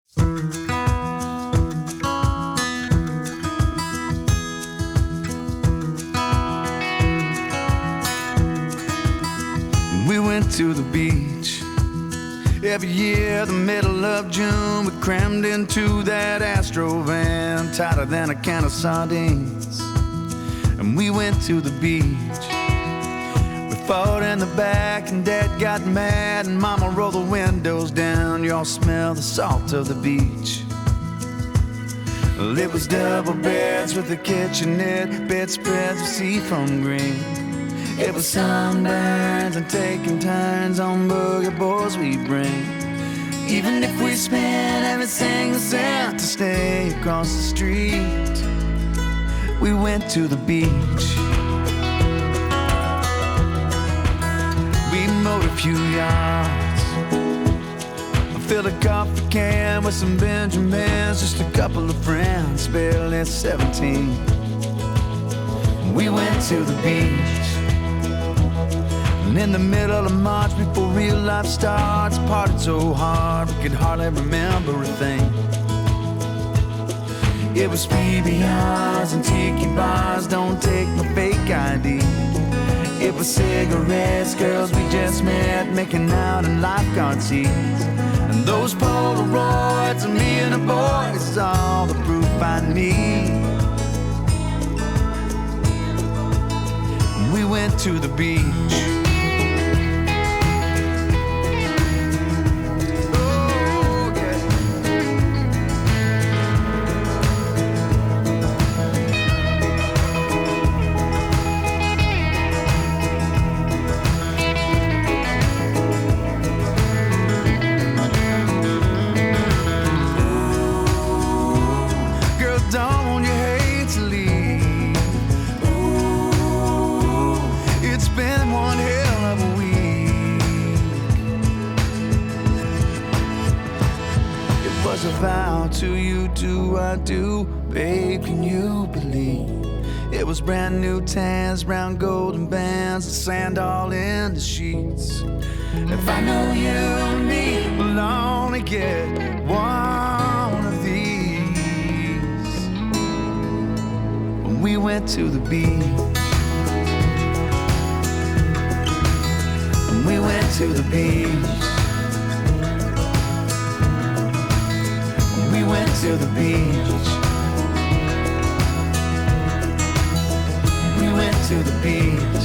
We went to the beach every year, the middle of June. We crammed into that Astro van, tighter than a can of sardines. And we went to the beach. We fought in the back and Dad got mad, and Mama rolled the windows down. Y'all smell the salt of the beach. Well, it was double beds with a kitchenette, bedspreads of seafoam green. It was sunburns and taking turns on boogie boards we bring. Even if we spent every single cent to stay across the street, we went to the beach. We mowed a few yards, filled a coffee can with some Benjamins, just a couple of friends, barely 17. We went to the beach. And in the middle of March, before real life starts, partied so hard we could hardly remember a thing. It was PBRs and tiki bars, don't take my fake ID. It was cigarettes, girls we just met, making out in lifeguard seats. And those Polaroids of me and a boy is all the proof I need. And we went to the beach. Don't you hate to leave? Ooh, it's been one hell of a week. It was a vow to you, do I do? Babe, can you believe? It was brand new tans, brown golden bands, the sand all in the sheets. If I know you and me will only get one of these. We went to the beach. And we went to the beach. And we went to the beach. We went to the beach.